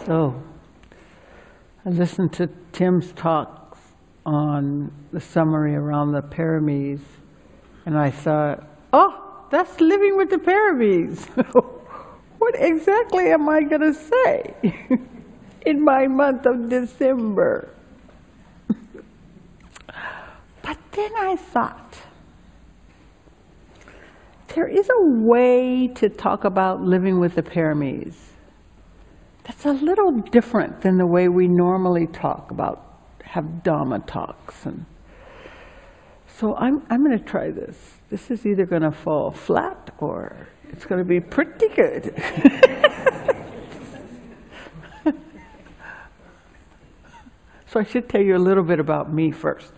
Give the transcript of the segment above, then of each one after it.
So, I listened to Tim's talks on the summary around the paramis, and I thought, oh, that's living with the paramis. What exactly am I going to say in my month of December? But then I thought, there is a way to talk about living with the paramis that's a little different than the way we normally talk about, have Dhamma talks. And so I'm going to try this. This is either going to fall flat or it's going to be pretty good. So I should tell you a little bit about me first.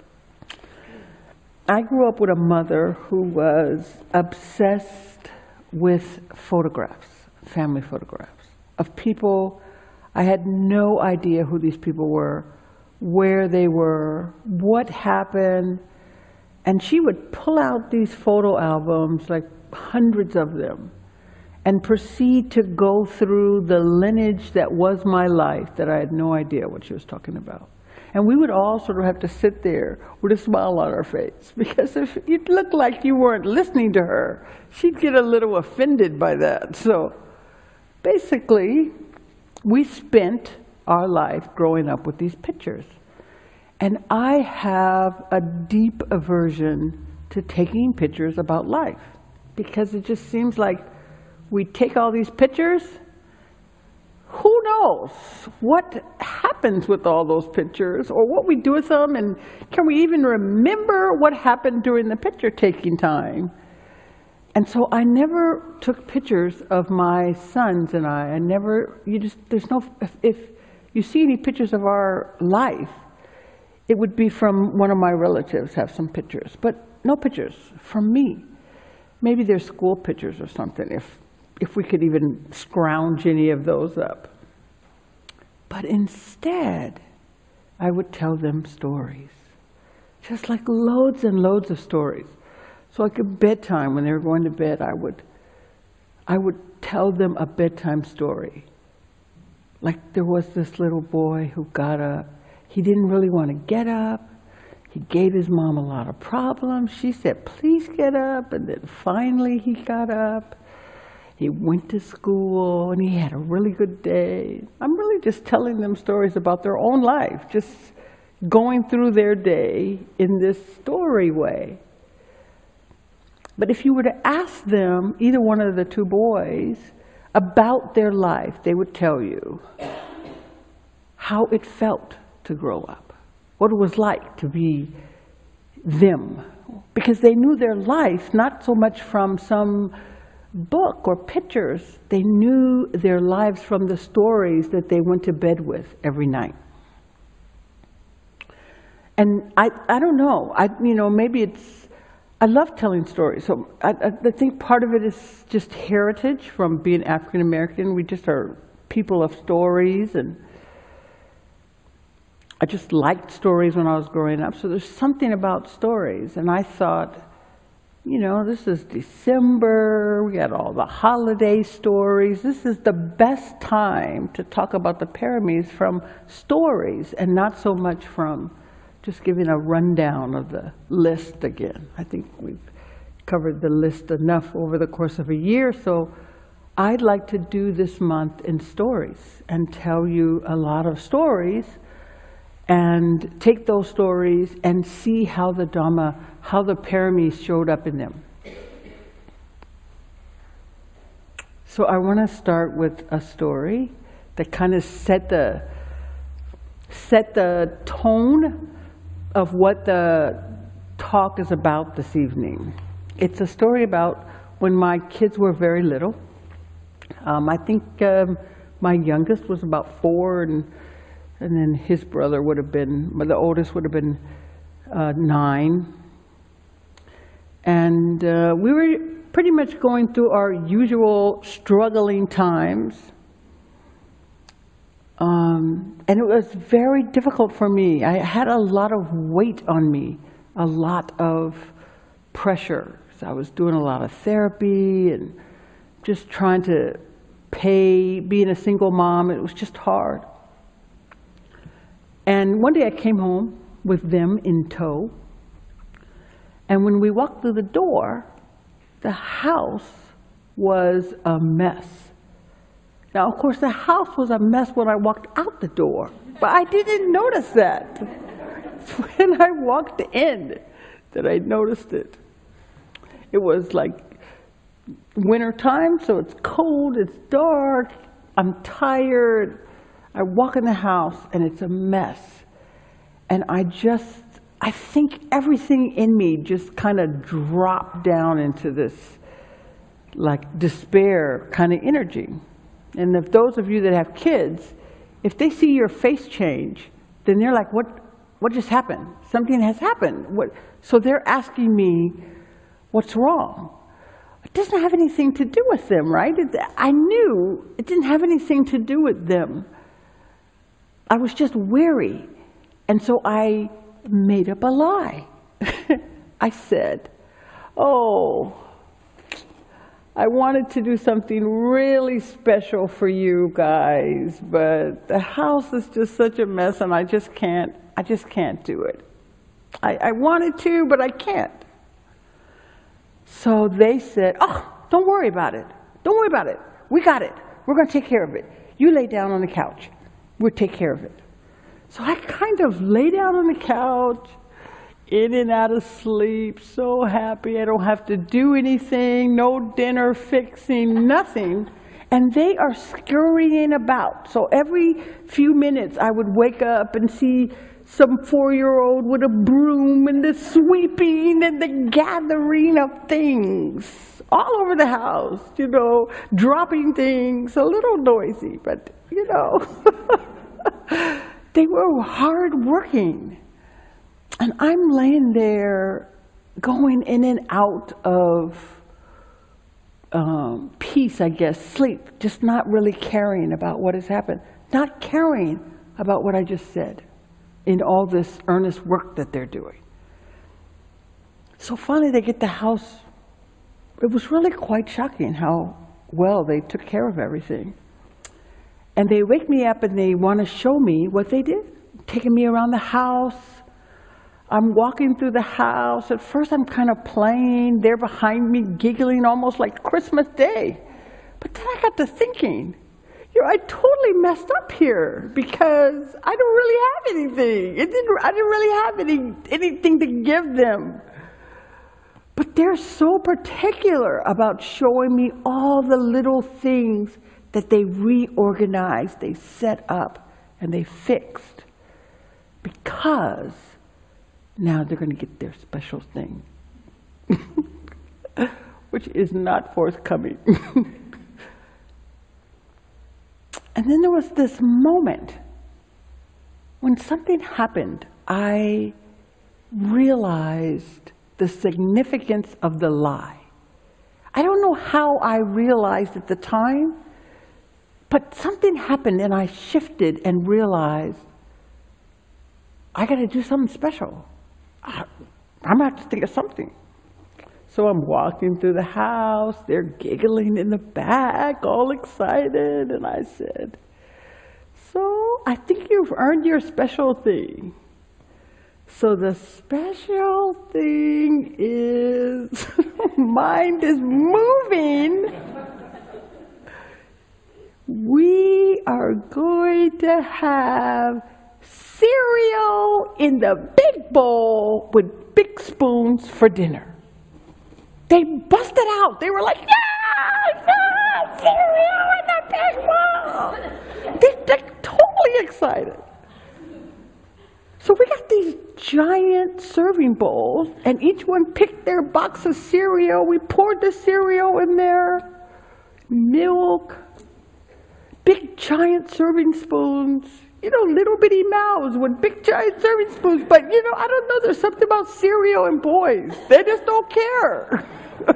I grew up with a mother who was obsessed with photographs, family photographs, of people. I had no idea who these people were, where they were, what happened. And she would pull out these photo albums, like hundreds of them, and proceed to go through the lineage that was my life that I had no idea what she was talking about. And we would all sort of have to sit there with a smile on our face, because if you looked like you weren't listening to her, she'd get a little offended by that. So basically, we spent our life growing up with these pictures. And I have a deep aversion to taking pictures about life, because it just seems like we take all these pictures. Who knows what happens with all those pictures or what we do with them, and can we even remember what happened during the picture taking time? And so I never took pictures of my sons and I never, there's no, if you see any pictures of our life, it would be from one of my relatives have some pictures, but no pictures from me. Maybe there's school pictures or something, if we could even scrounge any of those up. But instead, I would tell them stories, just like loads and loads of stories. So like at bedtime, when they were going to bed, I would tell them a bedtime story. Like there was this little boy who got up. He didn't really want to get up. He gave his mom a lot of problems. She said, please get up. And then finally he got up. He went to school and he had a really good day. I'm really just telling them stories about their own life, just going through their day in this story way. But if you were to ask them, either one of the two boys, about their life, they would tell you how it felt to grow up, what it was like to be them. Because they knew their life, not so much from some book or pictures, they knew their lives from the stories that they went to bed with every night. And I don't know, maybe I love telling stories. So I think part of it is just heritage from being African American. We just are people of stories, and I just liked stories when I was growing up. So there's something about stories. And I thought, this is December, we got all the holiday stories. This is the best time to talk about the paramis from stories and not so much from just giving a rundown of the list again. I think we've covered the list enough over the course of a year, so I'd like to do this month in stories and tell you a lot of stories and take those stories and see how the Dhamma, how the paramis showed up in them. So I want to start with a story that kind of set the tone of what the talk is about this evening. It's a story about when my kids were very little. I think my youngest was about 4, and then his brother would have been, the oldest would have been 9. And we were pretty much going through our usual struggling times. And it was very difficult for me. I had a lot of weight on me, a lot of pressure. So I was doing a lot of therapy and just trying to pay, being a single mom. It was just hard. And one day I came home with them in tow. And when we walked through the door, the house was a mess. Now, of course, the house was a mess when I walked out the door, but I didn't notice that. It's when I walked in that I noticed it. It was like winter time, so it's cold, it's dark, I'm tired. I walk in the house and it's a mess. And I think everything in me just kind of dropped down into this like despair kind of energy. And if those of you that have kids, if they see your face change, then they're like, what just happened? Something has happened. So they're asking me, what's wrong? It doesn't have anything to do with them, right? I knew it didn't have anything to do with them. I was just weary. And so I made up a lie. I said, oh, I wanted to do something really special for you guys, but the house is just such a mess and I just can't do it. I wanted to, but I can't. So they said, oh, don't worry about it. Don't worry about it. We got it. We're going to take care of it. You lay down on the couch. We'll take care of it. So I kind of lay down on the couch, in and out of sleep, so happy I don't have to do anything, no dinner fixing, nothing. And they are scurrying about. So every few minutes I would wake up and see some 4-year-old with a broom and the sweeping and the gathering of things all over the house, you know, dropping things, a little noisy, but you know. They were hard working. And I'm laying there going in and out of peace, I guess, sleep, just not really caring about what has happened, not caring about what I just said in all this earnest work that they're doing. So finally they get the house. It was really quite shocking how well they took care of everything. And they wake me up and they want to show me what they did, taking me around the house. I'm walking through the house. At first I'm kind of playing. They're behind me giggling almost like Christmas Day. But then I got to thinking, you know, I totally messed up here because I don't really have anything. I didn't really have anything to give them. But they're so particular about showing me all the little things that they reorganized, they set up, and they fixed. Because now they're going to get their special thing, which is not forthcoming. And then there was this moment when something happened. I realized the significance of the lie. I don't know how I realized at the time, but something happened and I shifted and realized I got to do something special. I'm going to have to think of something. So I'm walking through the house, they're giggling in the back, all excited, and I said, so I think you've earned your special thing. So the special thing is, mind is moving. We are going to have cereal in the big bowl with big spoons for dinner. They busted out. They were like, yeah, cereal in the big bowl. They're totally excited. So we got these giant serving bowls, and each one picked their box of cereal. We poured the cereal in there, milk, big giant serving spoons. You know, little bitty mouths with big giant serving spoons. But, you know, I don't know, there's something about cereal and boys. They just don't care.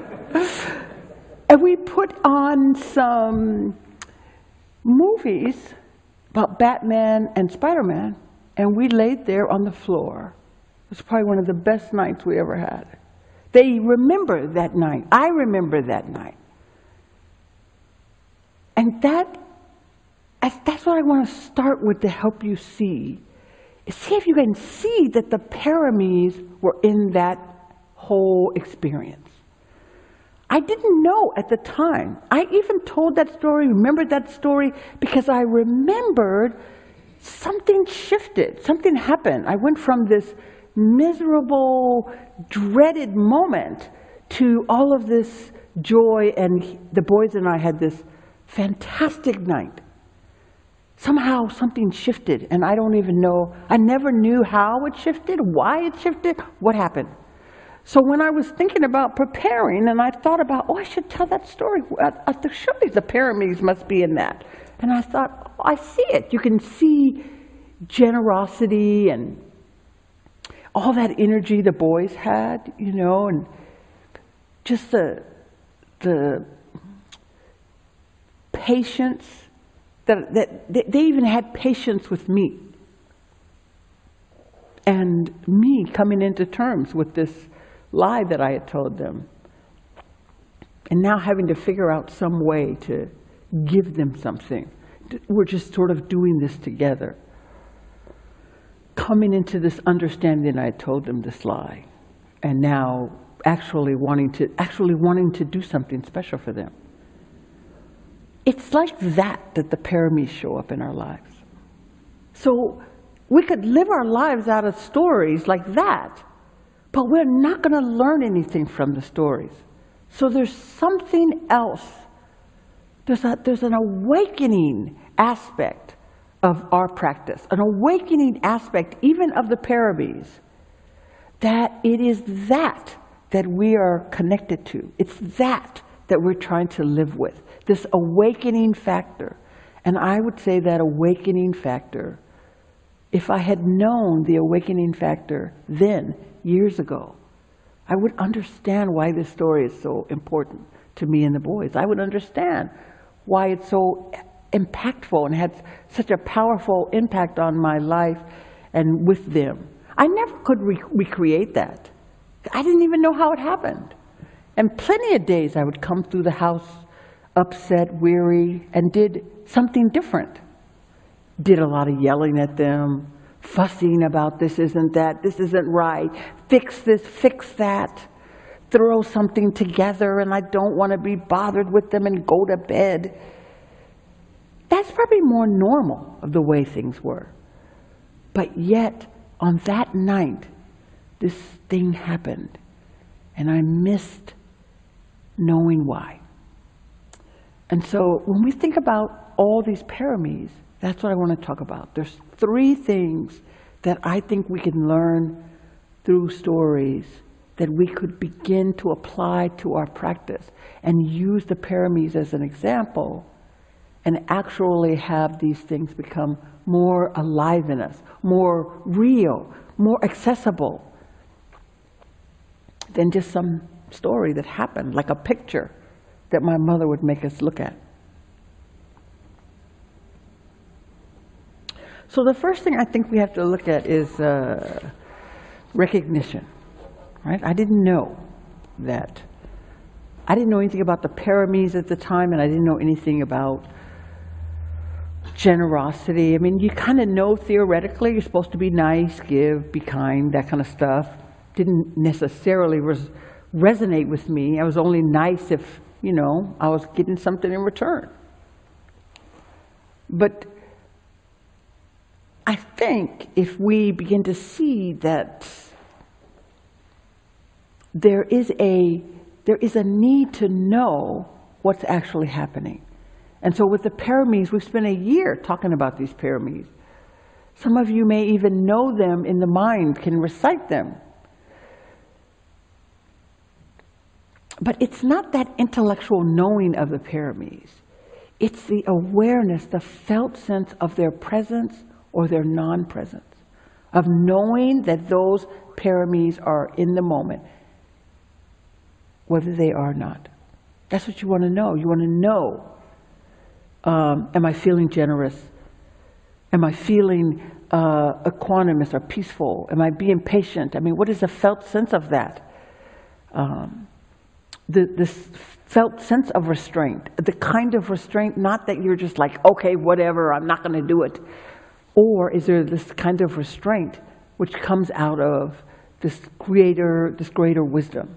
And we put on some movies about Batman and Spider-Man, and we laid there on the floor. It was probably one of the best nights we ever had. They remember that night. I remember that night. And And that's what I want to start with to help you see. See if you can see that the paramis were in that whole experience. I didn't know at the time. I even told that story, remembered that story, because I remembered something shifted, something happened. I went from this miserable, dreaded moment to all of this joy, and the boys and I had this fantastic night. Somehow something shifted, and I don't even know. I never knew how it shifted, why it shifted, what happened. So when I was thinking about preparing, and I thought about, I should tell that story. Surely the paramis must be in that. And I thought, I see it. You can see generosity and all that energy the boys had, and just the patience. That they even had patience with me. And me coming into terms with this lie that I had told them. And now having to figure out some way to give them something. We're just sort of doing this together. Coming into this understanding I had told them this lie. And now actually wanting to do something special for them. It's like that the paramis show up in our lives. So we could live our lives out of stories like that, but we're not going to learn anything from the stories. So there's something else. There's an awakening aspect of our practice, an awakening aspect even of the paramis, that it is that we are connected to. It's that we're trying to live with. This awakening factor. And I would say that awakening factor, if I had known the awakening factor then, years ago, I would understand why this story is so important to me and the boys. I would understand why it's so impactful and had such a powerful impact on my life and with them. I never could recreate that. I didn't even know how it happened. And plenty of days I would come through the house upset, weary, and did something different. Did a lot of yelling at them, fussing about this isn't that, this isn't right, fix this, fix that, throw something together, and I don't want to be bothered with them and go to bed. That's probably more normal of the way things were. But yet, on that night, this thing happened, and I missed knowing why. And so when we think about all these paramis, that's what I want to talk about. There's 3 things that I think we can learn through stories that we could begin to apply to our practice and use the paramis as an example and actually have these things become more alive in us, more real, more accessible than just some story that happened, like a picture that my mother would make us look at. So the first thing I think we have to look at is recognition, right? I didn't know that. I didn't know anything about the paramis at the time, and I didn't know anything about generosity. I mean, you kind of know theoretically you're supposed to be nice, give, be kind, that kind of stuff. Didn't necessarily resonate with me. I was only nice if, I was getting something in return. But I think if we begin to see that there is a need to know what's actually happening. And so with the paramis, we've spent a year talking about these paramis. Some of you may even know them in the mind, can recite them. But it's not that intellectual knowing of the paramis. It's the awareness, the felt sense of their presence or their non-presence, of knowing that those paramis are in the moment, whether they are or not. That's what you want to know. You want to know, am I feeling generous? Am I feeling equanimous or peaceful? Am I being patient? I mean, what is the felt sense of that? this felt sense of restraint, the kind of restraint, not that you're just like, okay, whatever, I'm not going to do it. Or is there this kind of restraint which comes out of this greater wisdom?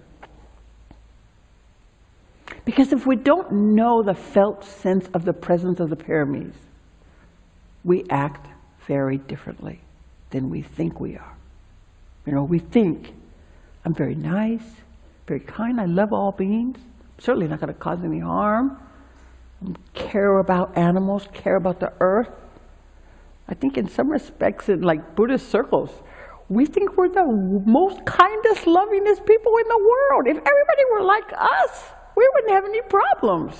Because if we don't know the felt sense of the presence of the paramis, we act very differently than we think we are. You know, we think, I'm very nice, very kind, I love all beings, certainly not going to cause any harm, care about animals, care about the earth. I think in some respects, in like Buddhist circles, we think we're the most kindest, lovingest people in the world. If everybody were like us, we wouldn't have any problems.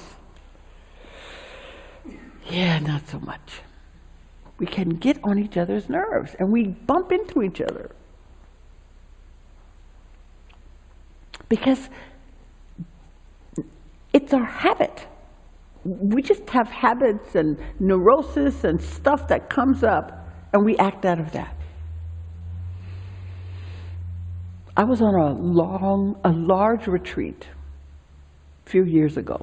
Yeah, not so much. We can get on each other's nerves and we bump into each other. Because it's our habit. We just have habits and neurosis and stuff that comes up and we act out of that. I was on a large retreat a few years ago,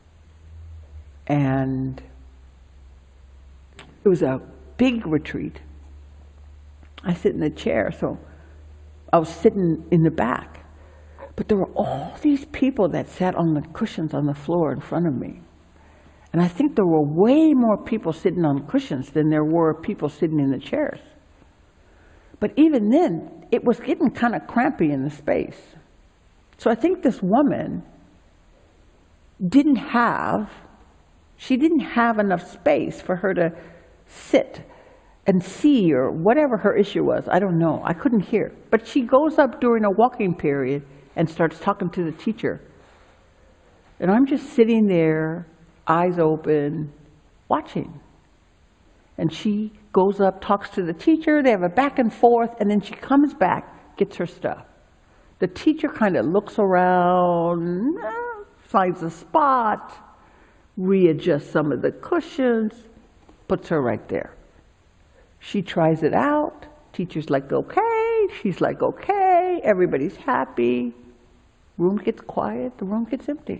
and it was a big retreat. I sit in the chair, so I was sitting in the back, but there were all these people that sat on the cushions on the floor in front of me. And I think there were way more people sitting on cushions than there were people sitting in the chairs. But even then, it was getting kind of crampy in the space. So I think this woman didn't have enough space for her to sit and see, or whatever her issue was. I don't know. I couldn't hear. But she goes up during a walking period and starts talking to the teacher. And I'm just sitting there, eyes open, watching. And she goes up, talks to the teacher, they have a back and forth, and then she comes back, gets her stuff. The teacher kind of looks around, finds a spot, readjusts some of the cushions, puts her right there. She tries it out, teacher's like, okay, she's like, okay, everybody's happy. Room gets quiet, the room gets empty.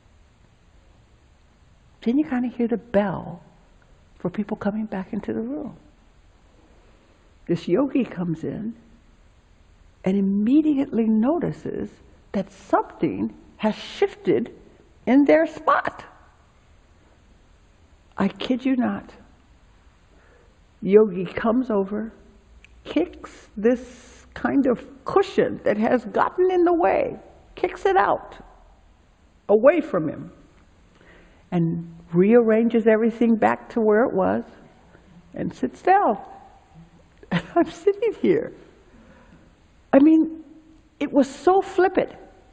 Then you kind of hear the bell for people coming back into the room. This yogi comes in and immediately notices that something has shifted in their spot. I kid you not. Yogi comes over, kicks this kind of cushion that has gotten in the way, kicks it out, away from him, and rearranges everything back to where it was and sits down. And I'm sitting here. I mean, it was so flippant.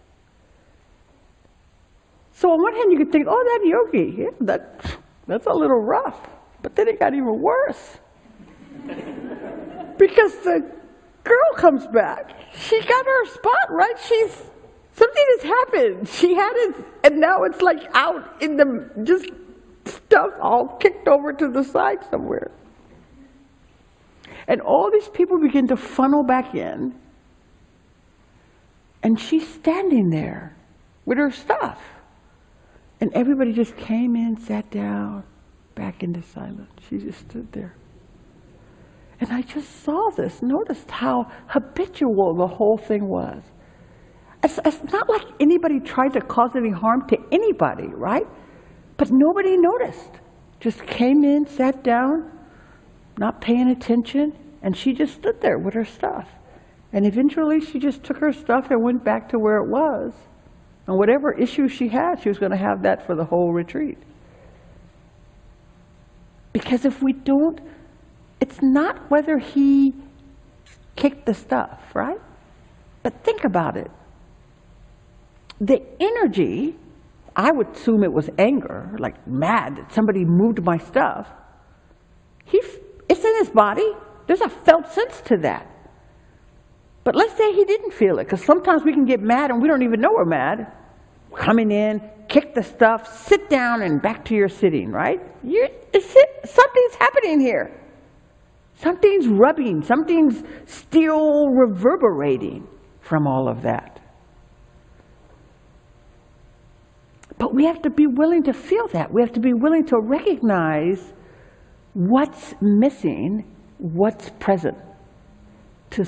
So on one hand, you could think, oh, that yogi, yeah, that's a little rough. But then it got even worse. Because the girl comes back. She got her spot, right? Something has happened. She had it, and now it's like out in the, just stuff all kicked over to the side somewhere. And all these people begin to funnel back in, and she's standing there with her stuff. And everybody just came in, sat down, back into silence. She just stood there. And I just saw this, noticed how habitual the whole thing was. It's not like anybody tried to cause any harm to anybody, right? But nobody noticed. Just came in, sat down, not paying attention, and she just stood there with her stuff. And eventually she just took her stuff and went back to where it was. And whatever issue she had, she was going to have that for the whole retreat. Because if we don't, it's not whether he kicked the stuff, right? But think about it. The energy, I would assume it was anger, like mad that somebody moved my stuff. It's in his body. There's a felt sense to that. But let's say he didn't feel it, because sometimes we can get mad and we don't even know we're mad. Coming in, kick the stuff, sit down and back to your sitting, right? Something's happening here. Something's rubbing, something's still reverberating from all of that. But we have to be willing to feel that. We have to be willing to recognize what's missing, what's present. To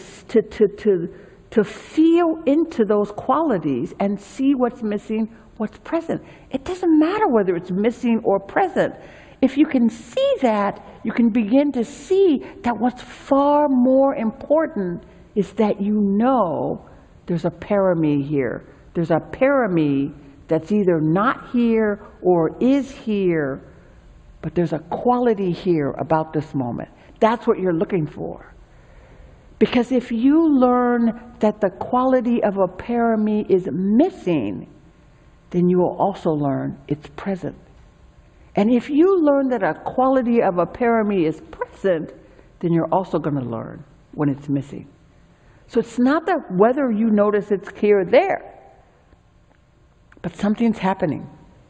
feel into those qualities and see what's missing, what's present. It doesn't matter whether it's missing or present. If you can see that, you can begin to see that what's far more important is that you know there's a parame here. There's a parame that's either not here or is here, but there's a quality here about this moment. That's what you're looking for. Because if you learn that the quality of a parame is missing, then you will also learn it's present. And if you learn that a quality of a parame is present, then you're also going to learn when it's missing. So it's not that whether you notice it's here or there, but something's happening.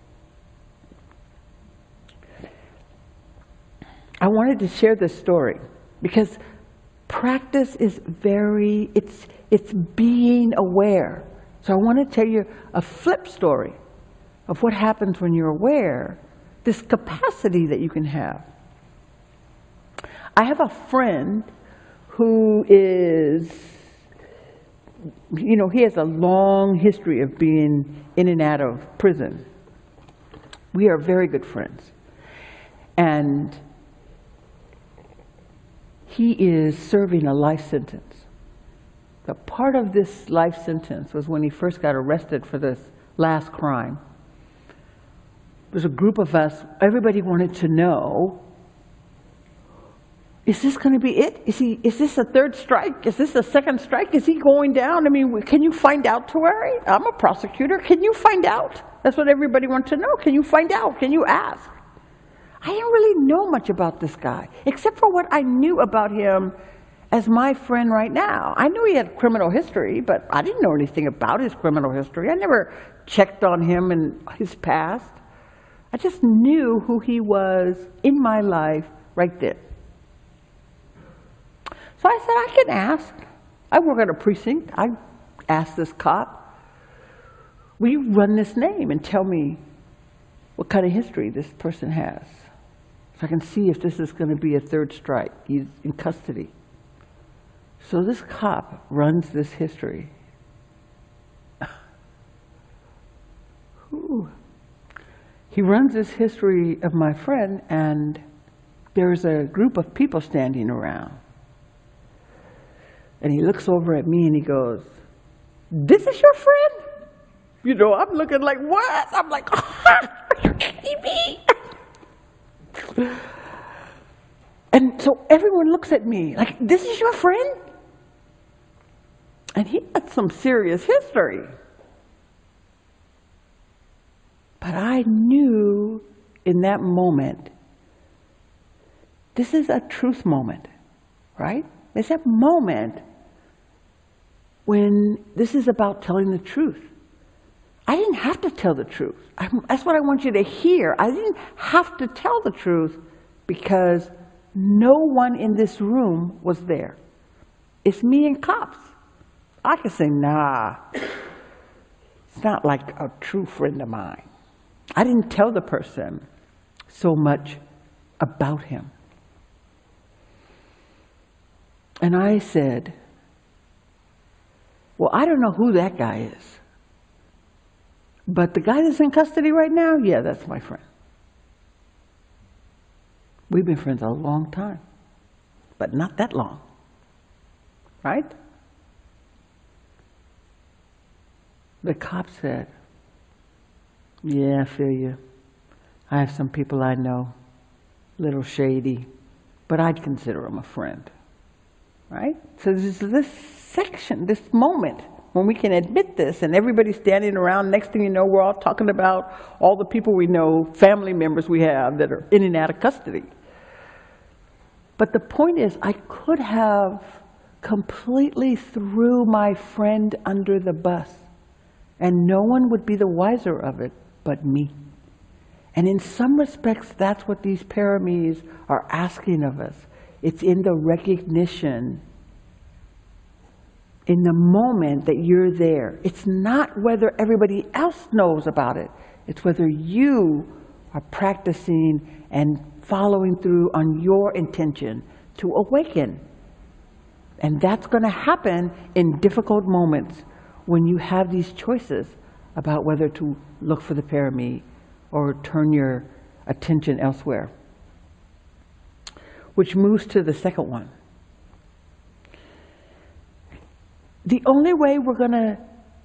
I wanted to share this story because practice is it's being aware. So I want to tell you a flip story of what happens when you're aware, this capacity that you can have. I have a friend who is, he has a long history of being in and out of prison. We are very good friends. And he is serving a life sentence. The part of this life sentence was when he first got arrested for this last crime. There was a group of us, everybody wanted to know, is this going to be it? Is this a third strike? Is this a second strike? Is he going down? I mean, can you find out, Tawari? I'm a prosecutor. Can you find out? That's what everybody wants to know. Can you find out? Can you ask? I didn't really know much about this guy, except for what I knew about him as my friend right now. I knew he had criminal history, but I didn't know anything about his criminal history. I never checked on him and his past. I just knew who he was in my life right then. So I said, I can ask. I work at a precinct. I asked this cop, will you run this name and tell me what kind of history this person has? So I can see if this is going to be a third strike. He's in custody. So this cop runs this history. Ooh. He runs this history of my friend, and there's a group of people standing around. And he looks over at me and he goes, this is your friend? I'm looking like, what? I'm like, are you kidding me? And so everyone looks at me like, this is your friend? And he had some serious history. But I knew in that moment, this is a truth moment, right? It's that moment when this is about telling the truth. I didn't have to tell the truth. That's what I want you to hear. I didn't have to tell the truth because no one in this room was there. It's me and cops. I could say, nah, it's not like a true friend of mine. I didn't tell the person so much about him. And I said, well, I don't know who that guy is. But the guy that's in custody right now, yeah, that's my friend. We've been friends a long time, but not that long, right? The cop said, yeah, I feel you. I have some people I know, a little shady, but I'd consider them a friend, right? So there's this section, this moment when we can admit this and everybody's standing around. Next thing you know, we're all talking about all the people we know, family members we have that are in and out of custody. But the point is, I could have completely threw my friend under the bus and no one would be the wiser of it but me. And in some respects, that's what these paramis are asking of us. It's in the recognition, in the moment that you're there. It's not whether everybody else knows about it. It's whether you are practicing and following through on your intention to awaken. And that's going to happen in difficult moments when you have these choices about whether to look for the parami or turn your attention elsewhere. Which moves to the second one. The only way we're going to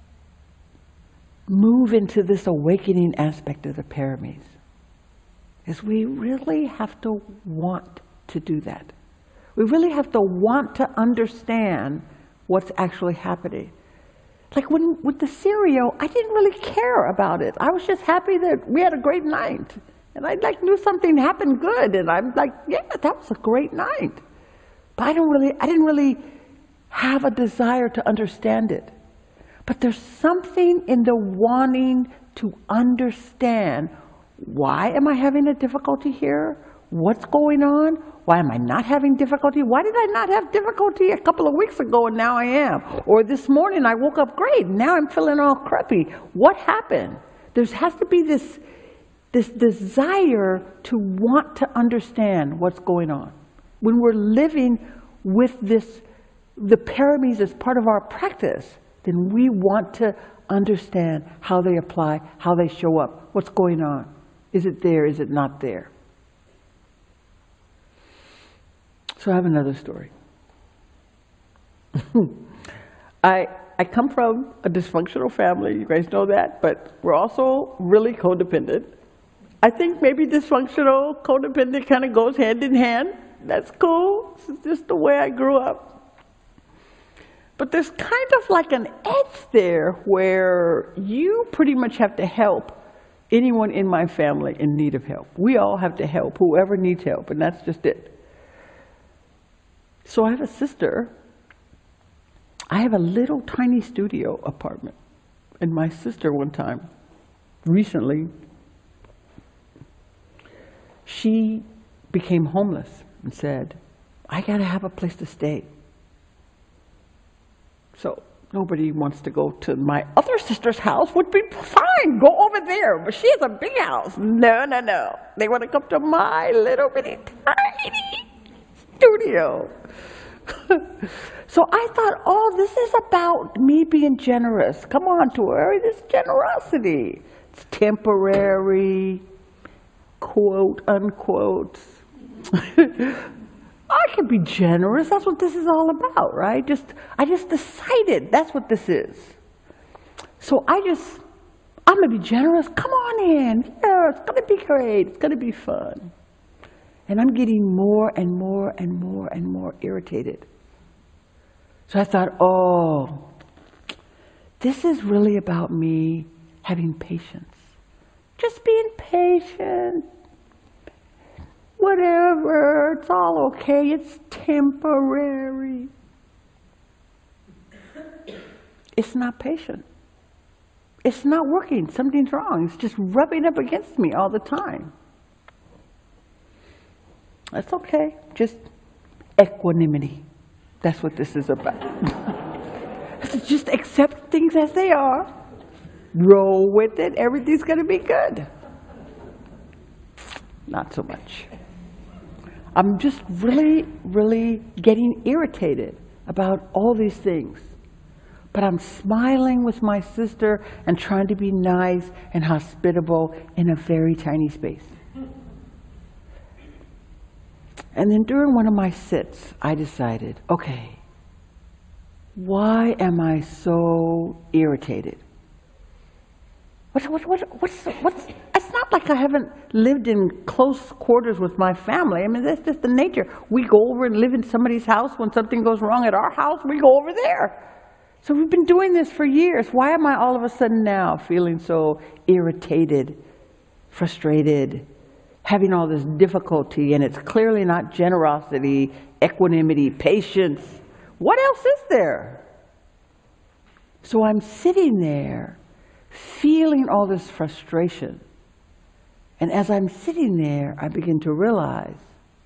move into this awakening aspect of the paramis is we really have to want to do that. We really have to want to understand what's actually happening. Like with the cereal, I didn't really care about it. I was just happy that we had a great night. And I knew something happened good. And I'm like, yeah, that was a great night. But I didn't really have a desire to understand it. But there's something in the wanting to understand, why am I having a difficulty here? What's going on? Why am I not having difficulty? Why did I not have difficulty a couple of weeks ago and now I am? Or this morning I woke up great and now I'm feeling all crappy. What happened? There has to be this desire to want to understand what's going on. When we're living with the paramis as part of our practice, then we want to understand how they apply, how they show up, what's going on. Is it there? Is it not there? So I have another story. I come from a dysfunctional family, you guys know that, but we're also really codependent. I think maybe dysfunctional, codependent kind of goes hand in hand. That's cool. This is just the way I grew up. But there's kind of like an edge there where you pretty much have to help anyone in my family in need of help. We all have to help whoever needs help, and that's just it. So I have a sister. I have a little tiny studio apartment. And my sister one time, recently, she became homeless and said, I gotta have a place to stay. So nobody wants to go to my other sister's house, would be fine, go over there. But she has a big house. No. They want to come to my little bitty tiny studio. So I thought, oh, this is about me being generous. Come on, Tori, this generosity. It's temporary, quote, unquote. I can be generous. That's what this is all about, right? I just decided that's what this is. So I'm going to be generous. Come on in. Yeah, it's going to be great. It's going to be fun. And I'm getting more and more and more and more irritated. So I thought, oh, this is really about me having patience. Just being patient. Whatever, it's all okay, it's temporary. It's not patient. It's not working, something's wrong. It's just rubbing up against me all the time. That's okay, just equanimity. That's what this is about. Just accept things as they are. Roll with it, everything's gonna be good. Not so much. I'm just really, really getting irritated about all these things. But I'm smiling with my sister and trying to be nice and hospitable in a very tiny space. And then during one of my sits, I decided, okay, why am I so irritated? It's not like I haven't lived in close quarters with my family. I mean, that's just the nature. We go over and live in somebody's house. When something goes wrong at our house, we go over there. So we've been doing this for years. Why am I all of a sudden now feeling so irritated, frustrated, having all this difficulty? And it's clearly not generosity, equanimity, patience. What else is there? So I'm sitting there feeling all this frustration. And as I'm sitting there, I begin to realize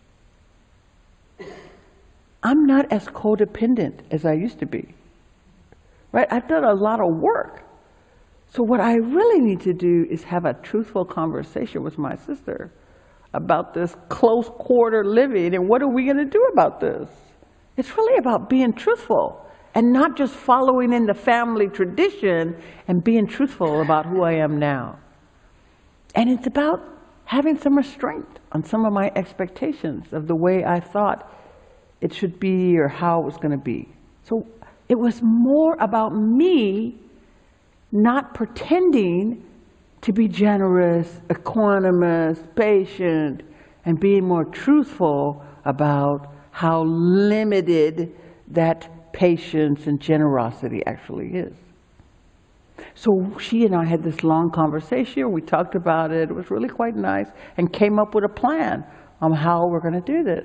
I'm not as codependent as I used to be. Right? I've done a lot of work. So what I really need to do is have a truthful conversation with my sister about this close quarter living and what are we going to do about this? It's really about being truthful and not just following in the family tradition and being truthful about who I am now. And it's about having some restraint on some of my expectations of the way I thought it should be or how it was going to be. So it was more about me not pretending to be generous, equanimous, patient, and being more truthful about how limited that patience and generosity actually is. So she and I had this long conversation. We talked about it. It was really quite nice, and came up with a plan on how we're going to do this.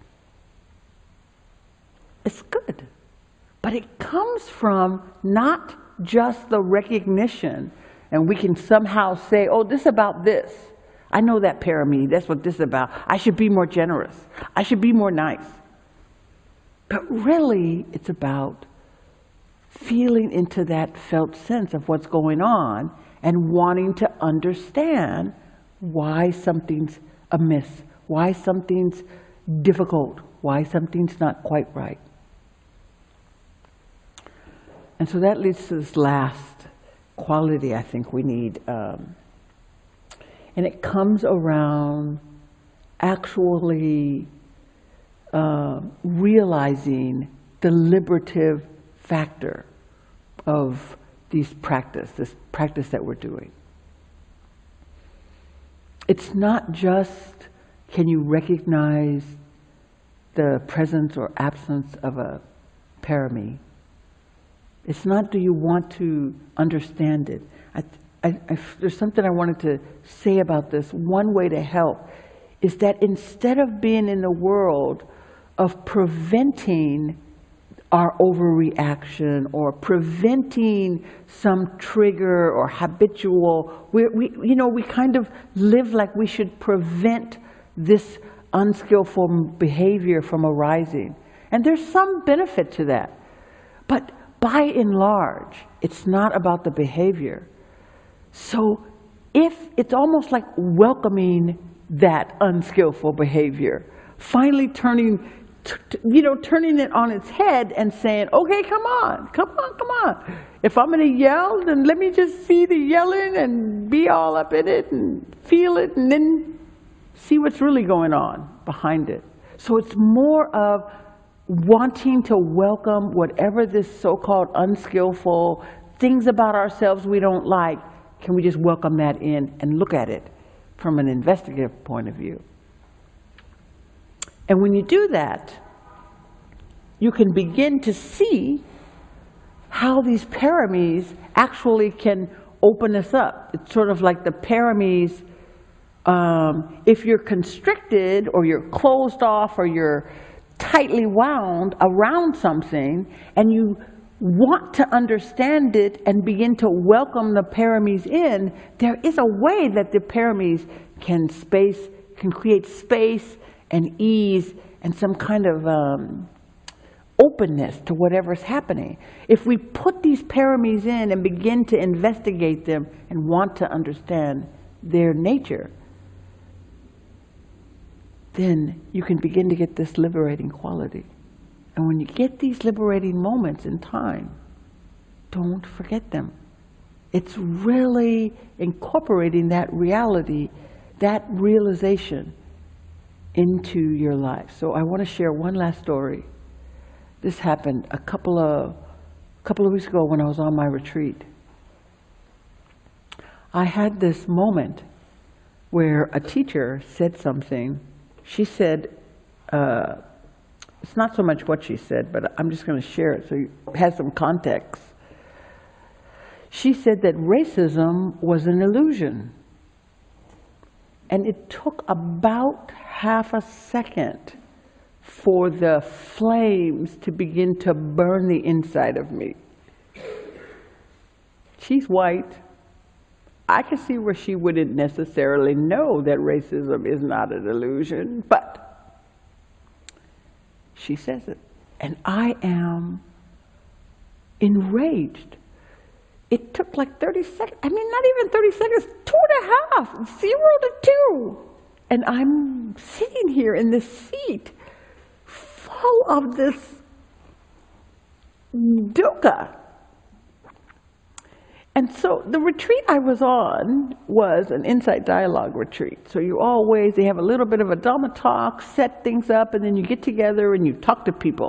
It's good, but it comes from not just the recognition, and we can somehow say, oh, this is about this. I know that parami, that's what this is about. I should be more generous. I should be more nice. But really, it's about feeling into that felt sense of what's going on and wanting to understand why something's amiss, why something's difficult, why something's not quite right. And so that leads to this last quality I think we need. And it comes around actually realizing the liberative factor of this practice that we're doing. It's not just, can you recognize the presence or absence of a parami? It's not, do you want to understand it? There's something I wanted to say about this. One way to help is that instead of being in the world of preventing our overreaction or preventing some trigger or habitual, we kind of live like we should prevent this unskillful behavior from arising. And there's some benefit to that. But by and large, it's not about the behavior. So if it's almost like welcoming that unskillful behavior, finally turning it on its head and saying, okay, come on. If I'm going to yell, then let me just see the yelling and be all up in it and feel it and then see what's really going on behind it. So it's more of wanting to welcome whatever this so-called unskillful things about ourselves we don't like. Can we just welcome that in and look at it from an investigative point of view? And when you do that, you can begin to see how these paramis actually can open us up. It's sort of like the paramis, if you're constricted or you're closed off or you're tightly wound around something and you want to understand it and begin to welcome the paramis in, there is a way that the paramis can create space and ease and some kind of openness to whatever's happening. If we put these paramis in and begin to investigate them and want to understand their nature, then you can begin to get this liberating quality. And when you get these liberating moments in time, don't forget them. It's really incorporating that reality, that realization into your life. So I want to share one last story. This happened a couple of weeks ago when I was on my retreat. I had this moment where a teacher said something. She said, it's not so much what she said, but I'm just going to share it so you have some context. She said that racism was an illusion. And it took about half a second for the flames to begin to burn the inside of me. She's white. I can see where she wouldn't necessarily know that racism is not an illusion, but she says it. And I am enraged. It took like 30 seconds. I mean, not even 30 seconds, 2.5, 0 to 2. And I'm sitting here in this seat full of this dukkha. And so the retreat I was on was an insight dialogue retreat. So they have a little bit of a Dhamma talk, set things up, and then you get together and you talk to people.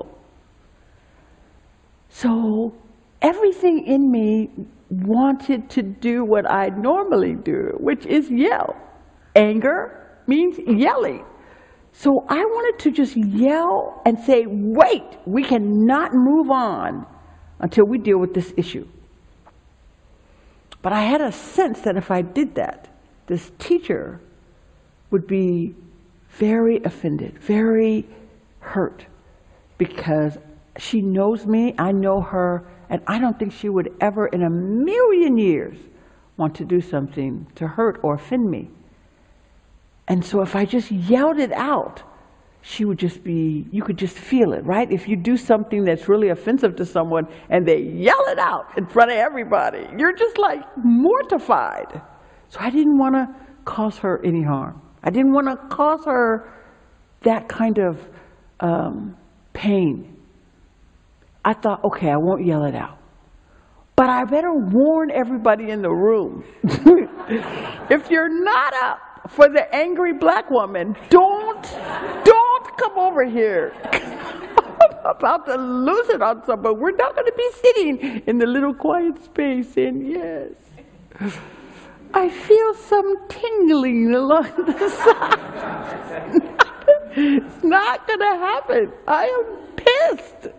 So everything in me wanted to do what I normally do, which is yell. Anger means yelling. So I wanted to just yell and say, wait, we cannot move on until we deal with this issue. But I had a sense that if I did that, this teacher would be very offended, very hurt, because she knows me, I know her, and I don't think she would ever in a million years want to do something to hurt or offend me. And so if I just yelled it out, she would just be, you could just feel it, right? If you do something that's really offensive to someone and they yell it out in front of everybody, you're just like mortified. So I didn't want to cause her any harm. I didn't want to cause her that kind of pain. I thought, okay, I won't yell it out. But I better warn everybody in the room. If you're not up for the angry black woman, don't come over here. I'm about to lose it on someone. We're not going to be sitting in the little quiet space. And yes, I feel some tingling along the side. It's not going to happen. I am pissed.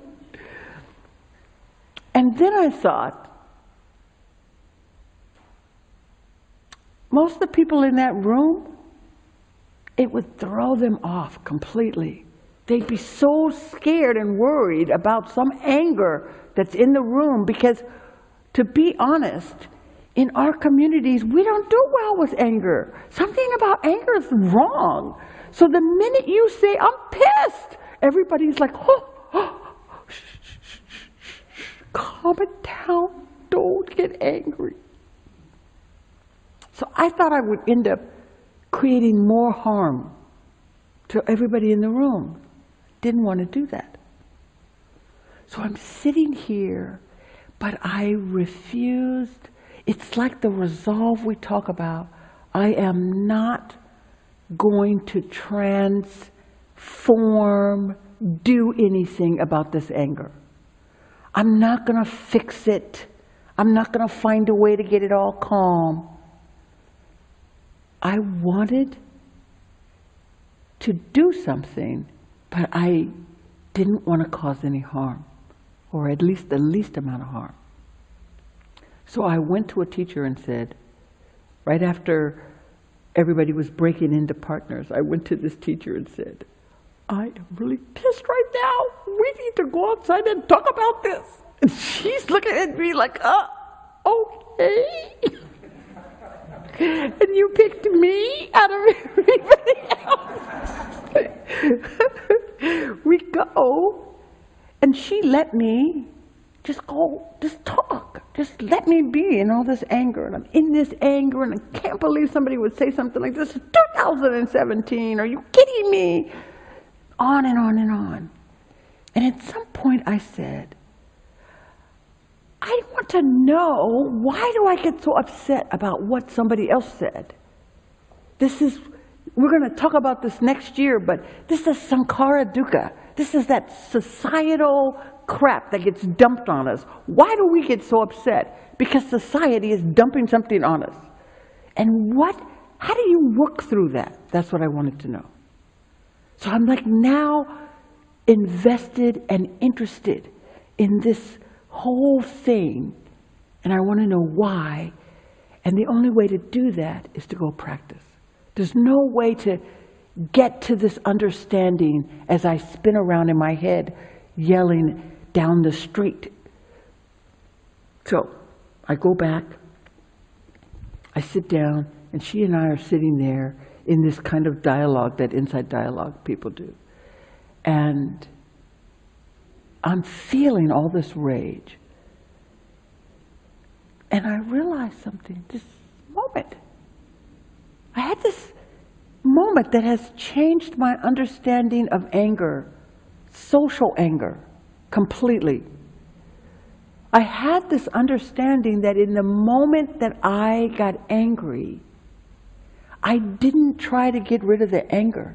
And then I thought, most of the people in that room, it would throw them off completely. They'd be so scared and worried about some anger that's in the room, because to be honest, in our communities, we don't do well with anger. Something about anger is wrong. So the minute you say, I'm pissed, everybody's like, calm it down, don't get angry. So I thought I would end up creating more harm to everybody in the room. Didn't want to do that. So I'm sitting here, but I refused. It's like the resolve we talk about. I am not going to transform, do anything about this anger. I'm not going to fix it. I'm not going to find a way to get it all calm. I wanted to do something, but I didn't want to cause any harm, or at least the least amount of harm. So I went to a teacher and said, right after everybody was breaking into partners, I went to this teacher and said, I am really pissed right now. We need to go outside and talk about this. And she's looking at me like, okay. And you picked me out of everybody else. We go, and she let me just talk. Just let me be in all this anger. And I'm in this anger, and I can't believe somebody would say something like this in 2017. Are you kidding me? On and on and on. And at some point I said, I want to know, why do I get so upset about what somebody else said? We're going to talk about this next year, but this is Sankhara Dukkha. This is that societal crap that gets dumped on us. Why do we get so upset? Because society is dumping something on us. And how do you work through that? That's what I wanted to know. So I'm like now invested and interested in this whole thing, and I want to know why. And the only way to do that is to go practice. There's no way to get to this understanding as I spin around in my head yelling down the street. So I go back, I sit down, and she and I are sitting there in this kind of dialogue that insight dialogue people do. And I'm feeling all this rage. And I realized something, this moment. I had this moment that has changed my understanding of anger, social anger, completely. I had this understanding that in the moment that I got angry, I didn't try to get rid of the anger.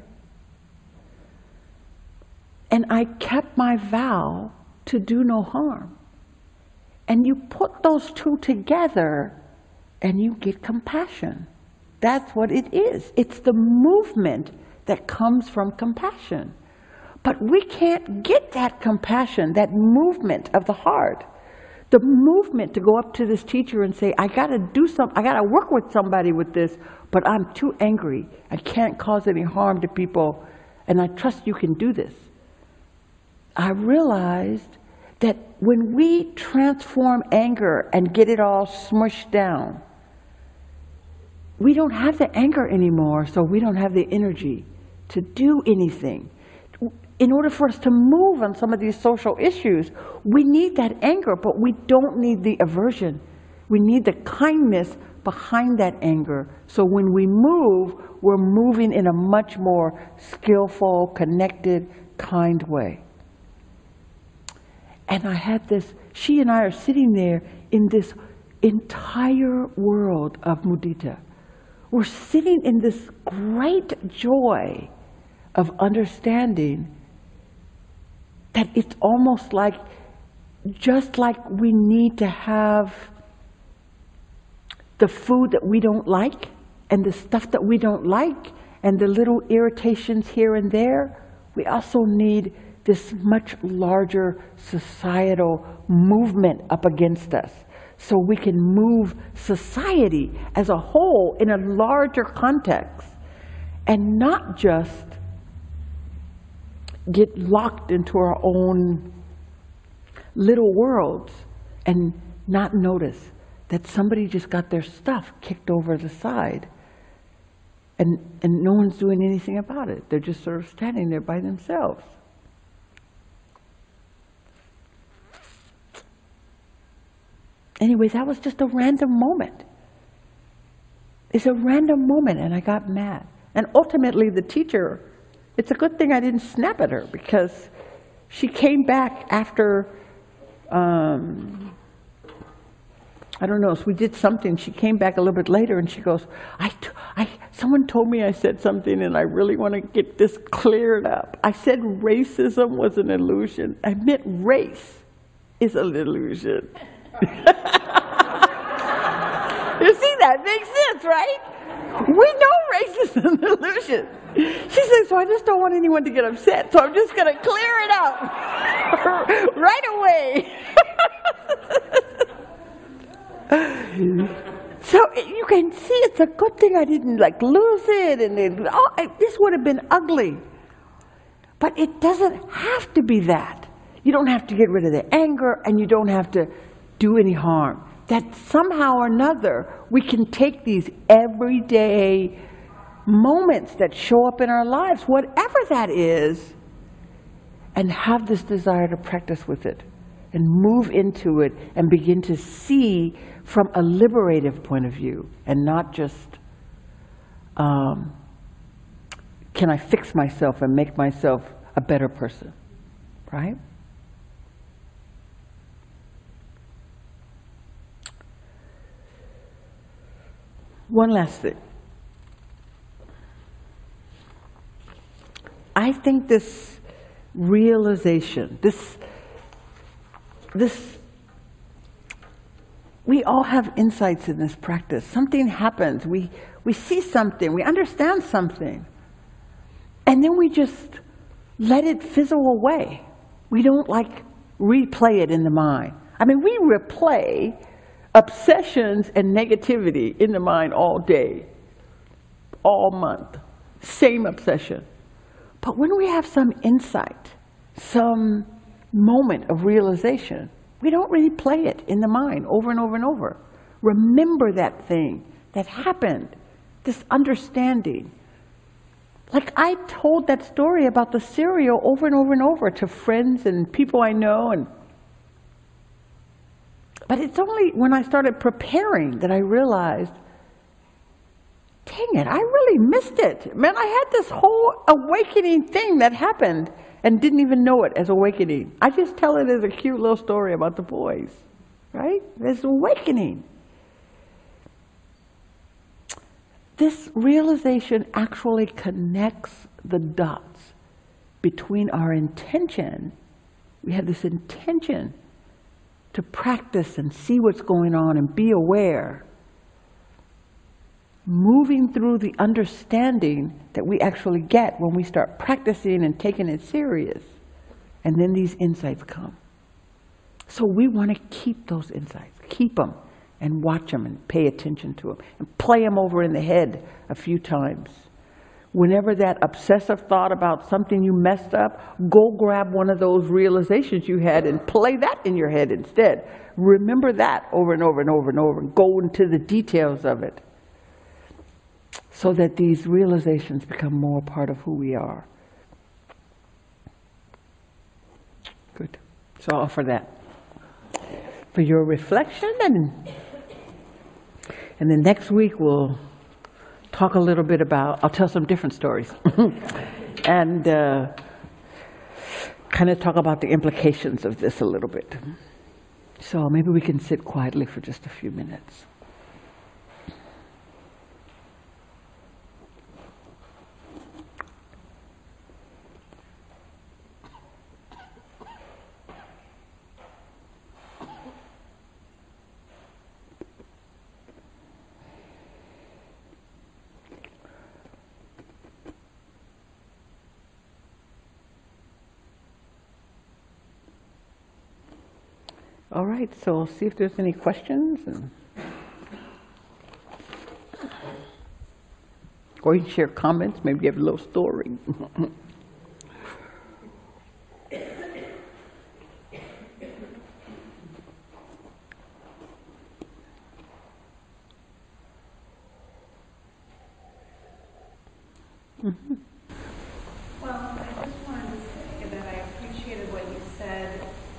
And I kept my vow to do no harm. And you put those two together and you get compassion. That's what it is. It's the movement that comes from compassion. But we can't get that compassion, that movement of the heart, the movement to go up to this teacher and say, I gotta do something, I gotta work with somebody with this, but I'm too angry. I can't cause any harm to people, and I trust you can do this. I realized that when we transform anger and get it all smushed down, we don't have the anger anymore, so we don't have the energy to do anything. In order for us to move on some of these social issues, we need that anger, but we don't need the aversion. We need the kindness behind that anger. So when we move, we're moving in a much more skillful, connected, kind way. And I had this, she and I are sitting there in this entire world of mudita. We're sitting in this great joy of understanding that it's almost like, just like we need to have the food that we don't like and the stuff that we don't like and the little irritations here and there, we also need this much larger societal movement up against us, so we can move society as a whole in a larger context and not just get locked into our own little worlds and not notice that somebody just got their stuff kicked over the side and no one's doing anything about it. They're just sort of standing there by themselves. Anyway, that was just a random moment. It's a random moment, and I got mad. And ultimately, the teacher, it's a good thing I didn't snap at her, because she came back after, I don't know, so we did something. She came back a little bit later, and she goes, someone told me I said something, and I really want to get this cleared up. I said racism was an illusion. I meant race is an illusion. You see, that makes sense, right? We know race is an illusion. She said, so I just don't want anyone to get upset, so I'm just going to clear it up right away. So you can see it's a good thing I didn't lose it, and this would have been ugly. But it doesn't have to be that. You don't have to get rid of the anger, and you don't have to do any harm. That somehow or another we can take these everyday moments that show up in our lives, whatever that is, and have this desire to practice with it and move into it and begin to see from a liberative point of view, and not just can I fix myself and make myself a better person, right? One last thing. I think this realization, we all have insights in this practice. Something happens, we see something, we understand something, and then we just let it fizzle away. We don't replay it in the mind. I mean, we replay obsessions and negativity in the mind all day, all month, same obsession. But when we have some insight, some moment of realization, we don't really play it in the mind over and over and over. Remember that thing that happened, this understanding. I told that story about the cereal over and over and over to friends and people I know, and But it's only when I started preparing that I realized, dang it, I really missed it. Man, I had this whole awakening thing that happened and didn't even know it as awakening. I just tell it as a cute little story about the boys, right? This awakening. This realization actually connects the dots between our intention. We have this intention to practice and see what's going on and be aware, moving through the understanding that we actually get when we start practicing and taking it serious. And then these insights come. So we want to keep those insights, keep them and watch them and pay attention to them and play them over in the head a few times. Whenever that obsessive thought about something you messed up, go grab one of those realizations you had and play that in your head instead. Remember that over and over and over and over and go into the details of it, so that these realizations become more part of who we are. Good. So I'll offer that for your reflection, and then next week we'll talk a little bit about, I'll tell some different stories, and kind of talk about the implications of this a little bit. So maybe we can sit quietly for just a few minutes. All right, so we'll see if there's any questions. Or you can share comments, maybe you have a little story. Well, I just wanted to say that I appreciated what you said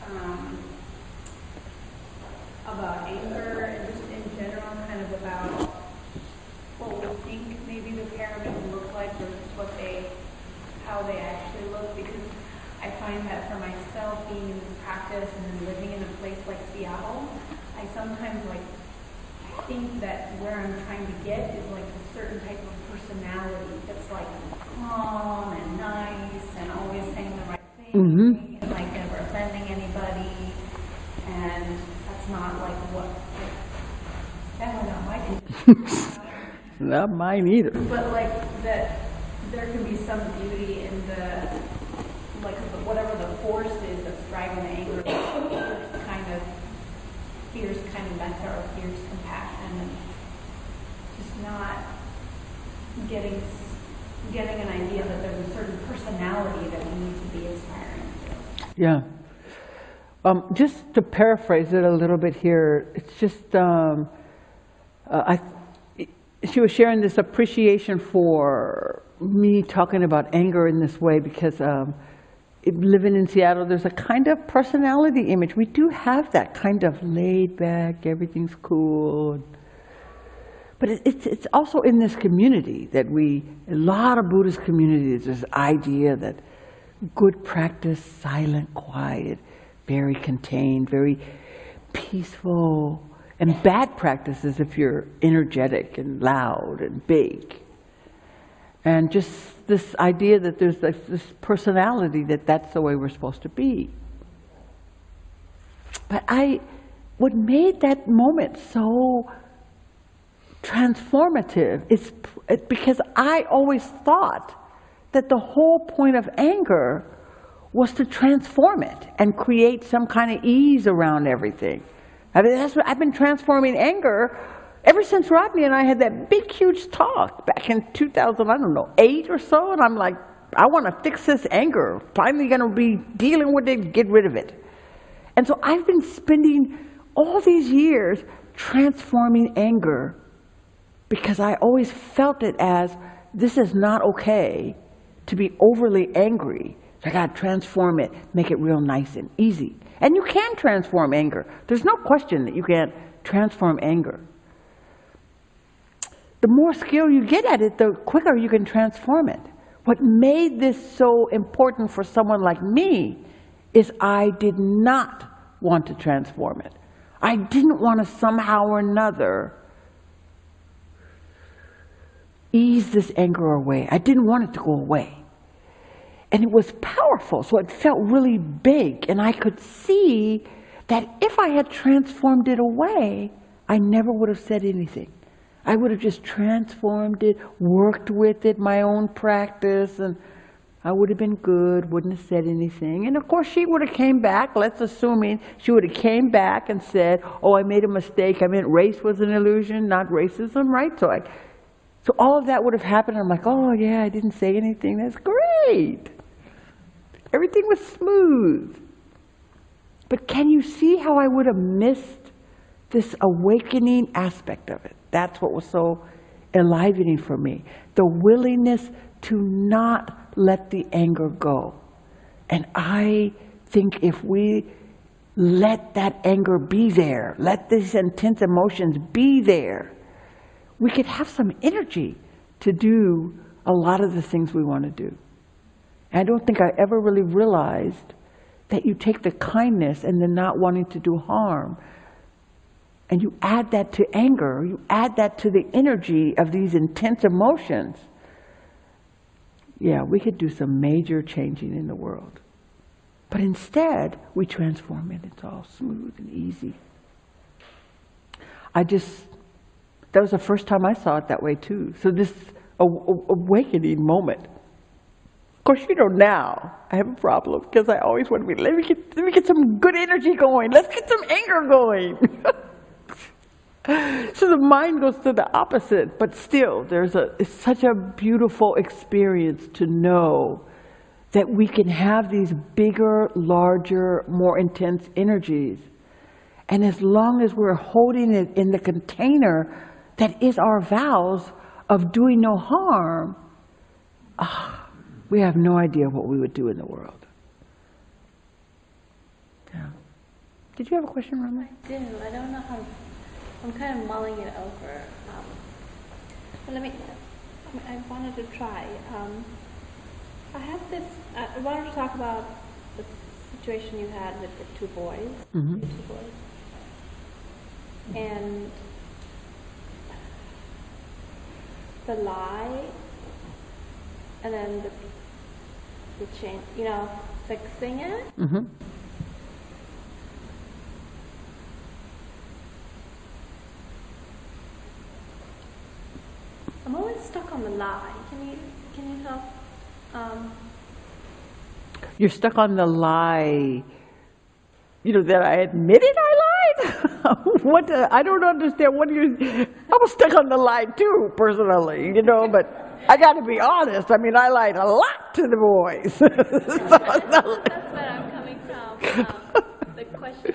about anger and just in general, kind of about what we think maybe the pyramids look like versus how they actually look. Because I find that for myself, being in this practice and then living in a place like Seattle, I sometimes think that where I'm trying to get is like a certain type of personality that's like calm and nice and always saying the right thing and like never offending anybody, and that's not like what definitely not my condition. Not mine either. But like that there can be some beauty in the whatever the force is that's driving the anger, fierce kind of metta or fierce compassion, and just not getting an idea that there's a certain personality that we need to be aspiring to. Yeah. Just to paraphrase it a little bit here, it's just, she was sharing this appreciation for me talking about anger in this way because living in Seattle, there's a kind of personality image. We do have that kind of laid back, everything's cool. But it's also in this community that a lot of Buddhist communities, this idea that good practice, silent, quiet, very contained, very peaceful, and bad practices if you're energetic and loud and big. And just this idea that there's this personality that's the way we're supposed to be. But what made that moment so transformative is because I always thought that the whole point of anger was to transform it and create some kind of ease around everything. I mean, I've been transforming anger ever since Rodney and I had that big, huge talk back in 2008 or so, and I'm like, I want to fix this anger. Finally going to be dealing with it, get rid of it. And so I've been spending all these years transforming anger because I always felt it as, this is not okay to be overly angry. I got to transform it, make it real nice and easy. And you can transform anger. There's no question that you can transform anger. The more skill you get at it, the quicker you can transform it. What made this so important for someone like me is I did not want to transform it. I didn't want to somehow or another ease this anger away. I didn't want it to go away. And it was powerful, so it felt really big. And I could see that if I had transformed it away, I never would have said anything. I would have just transformed it, worked with it, my own practice, and I would have been good, wouldn't have said anything. And of course she would have came back, let's assuming she would have came back and said, oh, I made a mistake. I meant race was an illusion, not racism, right? So all of that would have happened. I'm like, oh yeah, I didn't say anything. That's great. Everything was smooth. But can you see how I would have missed this awakening aspect of it? That's what was so enlivening for me. The willingness to not let the anger go. And I think if we let that anger be there, let these intense emotions be there, we could have some energy to do a lot of the things we want to do. And I don't think I ever really realized that you take the kindness and the not wanting to do harm, and you add that to anger, you add that to the energy of these intense emotions. Yeah, we could do some major changing in the world. But instead, we transform it. It's all smooth and easy. That was the first time I saw it that way too. So this awakening moment. Of course, now I have a problem because I always want to let me get some good energy going. Let's get some anger going. So the mind goes to the opposite, but still, it's such a beautiful experience to know that we can have these bigger, larger, more intense energies. And as long as we're holding it in the container that is our vows of doing no harm, we have no idea what we would do in the world. Yeah. Did you have a question, Rama? I do. I don't know how. I'm kind of mulling it over. But I wanted to try. I wanted to talk about the situation you had with the two boys. Mm-hmm. Your two boys. And the lie, and then the change, fixing it. Mm-hmm. I'm always stuck on the lie. Can you help? You're stuck on the lie, that I admitted I lied? I don't understand. I was stuck on the lie too, personally, but I got to be honest. I mean, I lied a lot to the boys. That's where I'm coming from. The question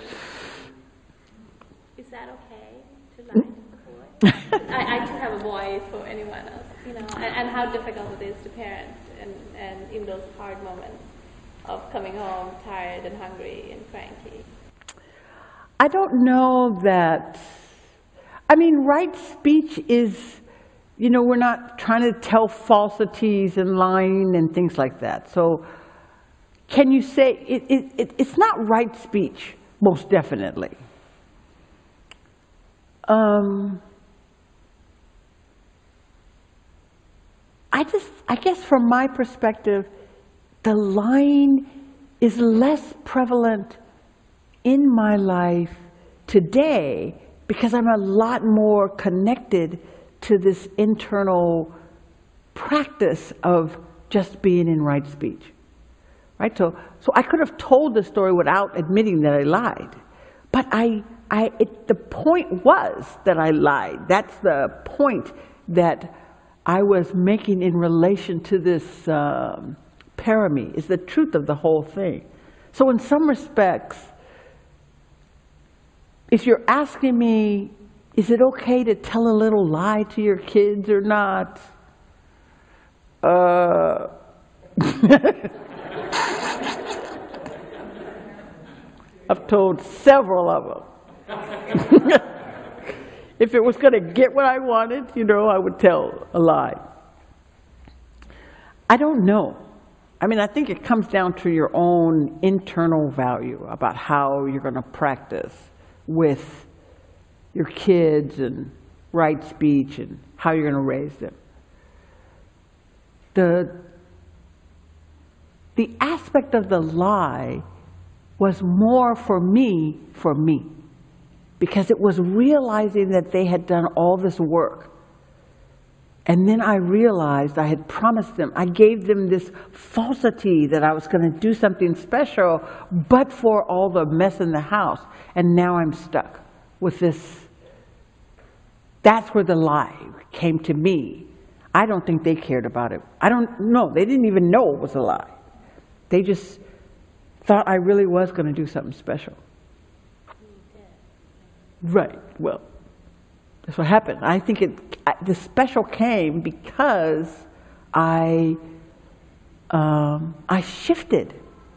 is that okay to lie to the boy? I just have a boy for anyone else, and how difficult it is to parent and in those hard moments of coming home tired and hungry and cranky. I don't know that. I mean, right speech is, we're not trying to tell falsities and lying and things like that. So can you say, it's not right speech, most definitely. I guess from my perspective, the lying is less prevalent in my life today because I'm a lot more connected to this internal practice of just being in right speech, right? So I could have told the story without admitting that I lied, but the point was that I lied. That's the point that I was making in relation to this parami, is the truth of the whole thing. So in some respects, if you're asking me, is it okay to tell a little lie to your kids or not? I've told several of them. If it was going to get what I wanted, I would tell a lie. I don't know. I mean, I think it comes down to your own internal value about how you're going to practice with your kids and right speech and how you're going to raise them. The aspect of the lie was more for me, because it was realizing that they had done all this work. And then I realized I had promised them, I gave them this falsity that I was going to do something special, but for all the mess in the house. And now I'm stuck with this. That's where the lie came to me. I don't think they cared about it. I don't know. They didn't even know it was a lie. They just thought I really was going to do something special. Right. Well, that's what happened. I think the special came because I shifted.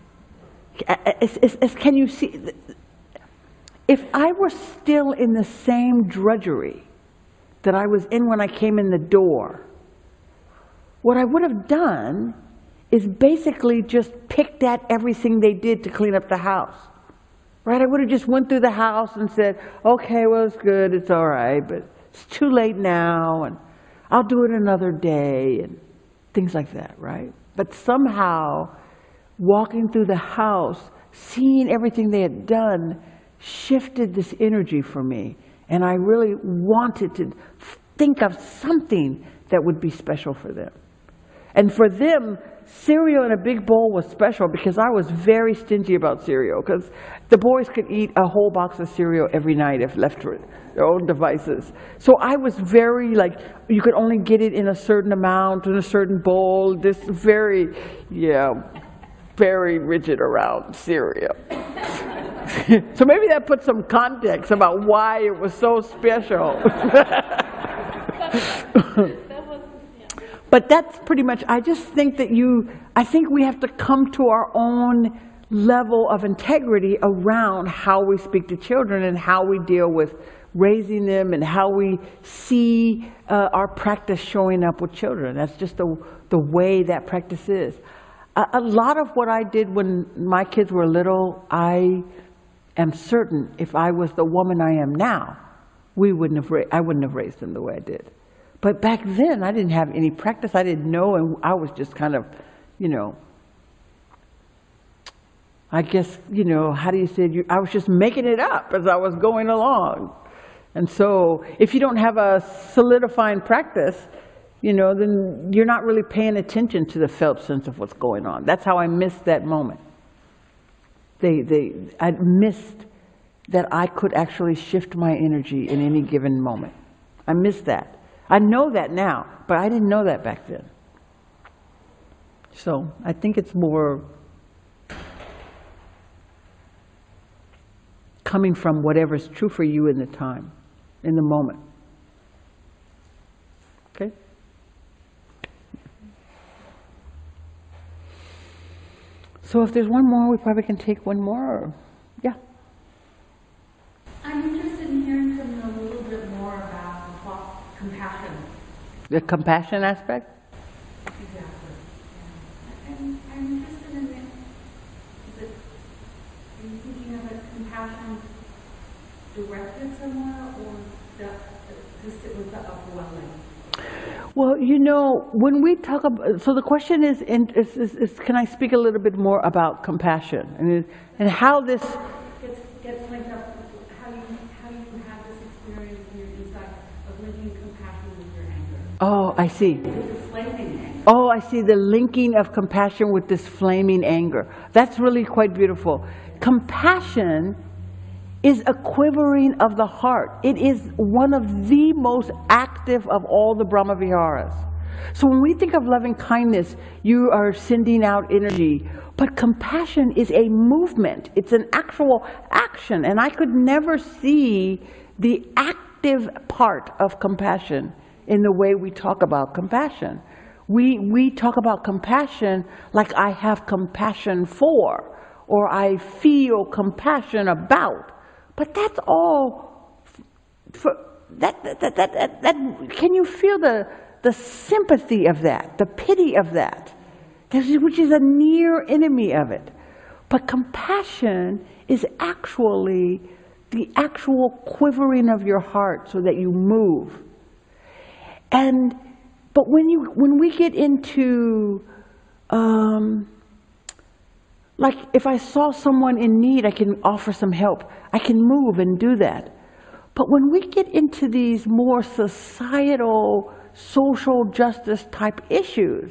Can you see? If I were still in the same drudgery that I was in when I came in the door, what I would have done is basically just picked at everything they did to clean up the house. Right? I would have just went through the house and said, okay, well, it's good, it's all right, but it's too late now, and I'll do it another day, and things like that, right? But somehow, walking through the house, seeing everything they had done, shifted this energy for me. And I really wanted to think of something that would be special for them. And for them, cereal in a big bowl was special because I was very stingy about cereal, because the boys could eat a whole box of cereal every night if left to their own devices. So I was very you could only get it in a certain amount, in a certain bowl, very rigid around cereal. So maybe that puts some context about why it was so special. But that's pretty much, I just think that I think we have to come to our own level of integrity around how we speak to children and how we deal with raising them and how we see our practice showing up with children. That's just the way that practice is. A lot of what I did when my kids were little, I am certain if I was the woman I am now, I wouldn't have raised them the way I did. But back then, I didn't have any practice. I didn't know, and I was just kind of, I guess, how do you say it? I was just making it up as I was going along. And so if you don't have a solidifying practice, then you're not really paying attention to the felt sense of what's going on. That's how I missed that moment. I missed that I could actually shift my energy in any given moment. I missed that. I know that now, but I didn't know that back then. So I think it's more coming from whatever's true for you in the time, in the moment. Okay? So if there's one more, we probably can take one more. Yeah. I'm interested in hearing from you a little bit more about compassion. The compassion aspect? Exactly. Yeah. And I'm interested in are you thinking of compassion directed somewhere, or just with the upwelling? Well, when we talk about, so the question is can I speak a little bit more about compassion and how this gets linked up with how you have this experience in your inside of linking compassion with your anger. Oh, I see. With the flaming anger. Oh, I see the linking of compassion with this flaming anger. That's really quite beautiful. Compassion is a quivering of the heart. It is one of the most active of all the Brahma Viharas. So when we think of loving kindness, you are sending out energy. But compassion is a movement. It's an actual action. And I could never see the active part of compassion in the way we talk about compassion. We talk about compassion like I have compassion for, or I feel compassion about. But that's all for can you feel the sympathy of that, the pity of that, which is a near enemy of it. But compassion is actually the actual quivering of your heart so that you move. But when we get into, like if I saw someone in need, I can offer some help. I can move and do that. But when we get into these more societal, social justice type issues,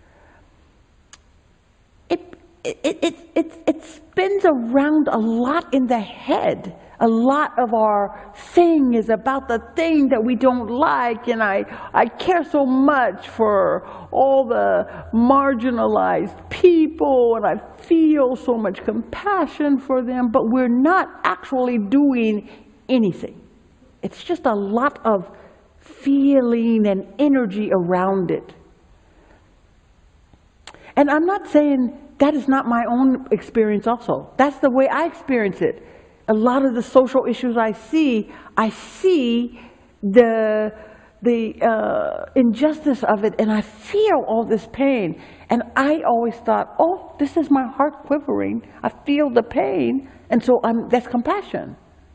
it spins around a lot in the head. A lot of our thing is about the thing that we don't like, and I care so much for all the marginalized people, and I feel so much compassion for them, but we're not actually doing anything. It's just a lot of feeling and energy around it. And I'm not saying that is not my own experience also. That's the way I experience it. A lot of the social issues I see the injustice of it, and I feel all this pain. And I always thought, oh, this is my heart quivering. I feel the pain, and so that's compassion.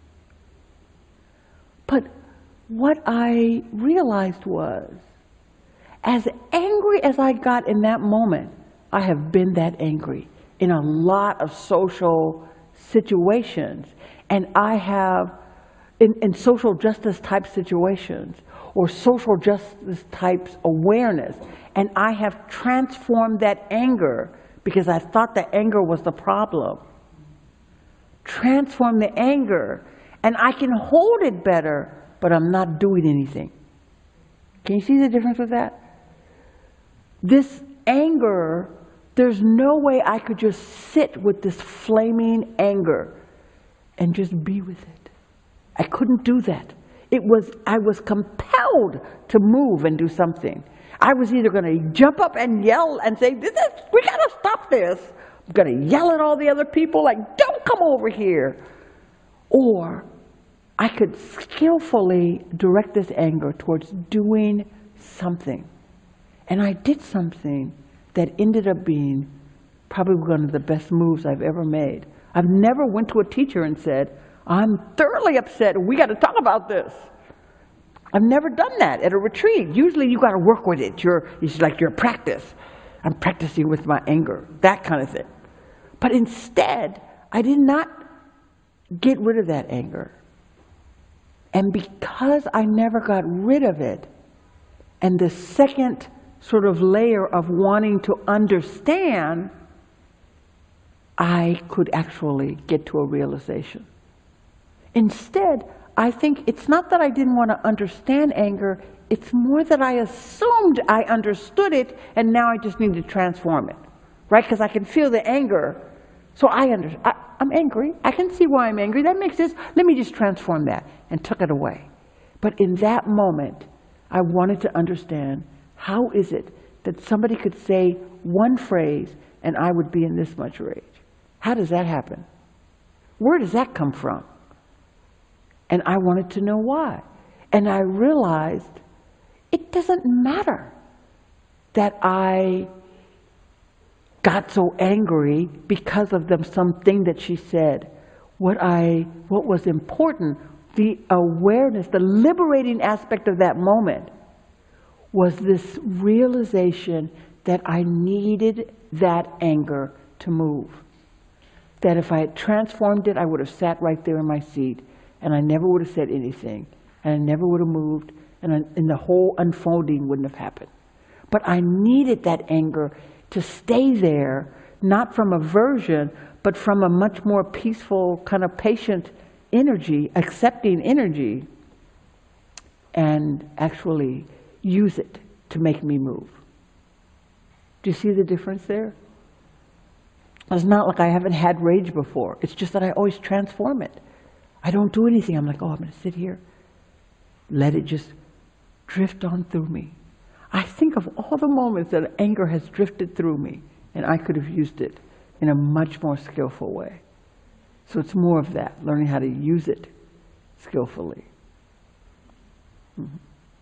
But what I realized was, as angry as I got in that moment, I have been that angry in a lot of social situations. And I have, in social justice type situations, or social justice types awareness, and I have transformed that anger because I thought the anger was the problem. Transform the anger, and I can hold it better, but I'm not doing anything. Can you see the difference with that? This anger, there's no way I could just sit with this flaming anger and just be with it. I couldn't do that. I was compelled to move and do something. I was either going to jump up and yell and say, we got to stop this. I'm going to yell at all the other people like, don't come over here. Or I could skillfully direct this anger towards doing something. And I did something that ended up being probably one of the best moves I've ever made. I've never went to a teacher and said, I'm thoroughly upset, we got to talk about this. I've never done that at a retreat. Usually you got to work with it. It's like your practice. I'm practicing with my anger, that kind of thing. But instead, I did not get rid of that anger. And because I never got rid of it, and the second sort of layer of wanting to understand, I could actually get to a realization. Instead, I think it's not that I didn't want to understand anger, it's more that I assumed I understood it, and now I just need to transform it, right? Because I can feel the anger, so I'm angry. I can see why I'm angry. That makes sense. Let me just transform that, and took it away. But in that moment, I wanted to understand, how is it that somebody could say one phrase and I would be in this much rage? How does that happen? Where does that come from? And I wanted to know why. And I realized it doesn't matter that I got so angry because of something that she said. What was important, the awareness, the liberating aspect of that moment, was this realization that I needed that anger to move. That if I had transformed it, I would have sat right there in my seat, and I never would have said anything, and I never would have moved, and the whole unfolding wouldn't have happened. But I needed that anger to stay there, not from aversion, but from a much more peaceful, kind of patient energy, accepting energy, and actually use it to make me move. Do you see the difference there? It's not like I haven't had rage before. It's just that I always transform it. I don't do anything. I'm like, oh, I'm going to sit here. Let it just drift on through me. I think of all the moments that anger has drifted through me, and I could have used it in a much more skillful way. So it's more of that, learning how to use it skillfully. Mm-hmm.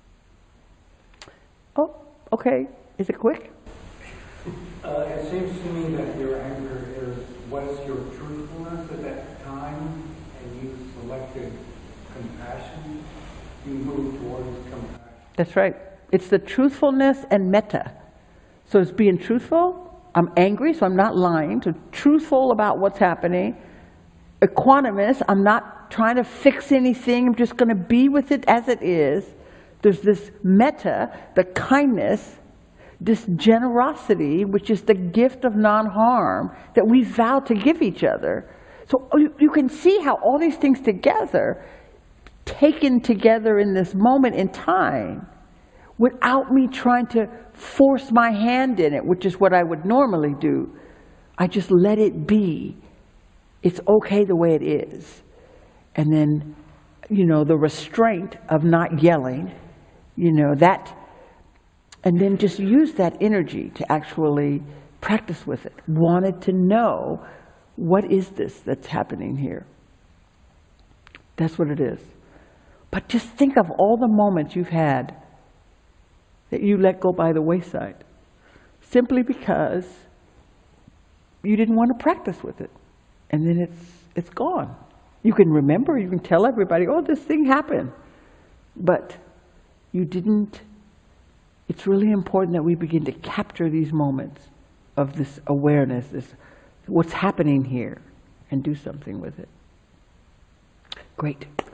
Oh, okay. Is it quick? It seems to me that your anger was your truthfulness at that time, and you selected compassion. You moved towards compassion. That's right. It's the truthfulness and metta. So it's being truthful. I'm angry, so I'm not lying. So truthful about what's happening. Equanimous, I'm not trying to fix anything. I'm just going to be with it as it is. There's this metta, the kindness, this generosity, which is the gift of non-harm that we vow to give each other. So you can see how all these things together, taken together in this moment in time, without me trying to force my hand in it, which is what I would normally do. I just let it be. It's okay the way it is. And then, the restraint of not yelling, that, and then just use that energy to actually practice with it. Wanted to know, what is this that's happening here? That's what it is. But just think of all the moments you've had that you let go by the wayside, simply because you didn't want to practice with it. And then it's gone. You can remember, you can tell everybody, oh, this thing happened. But you didn't. It's really important that we begin to capture these moments of this awareness, what's happening here, and do something with it. Great.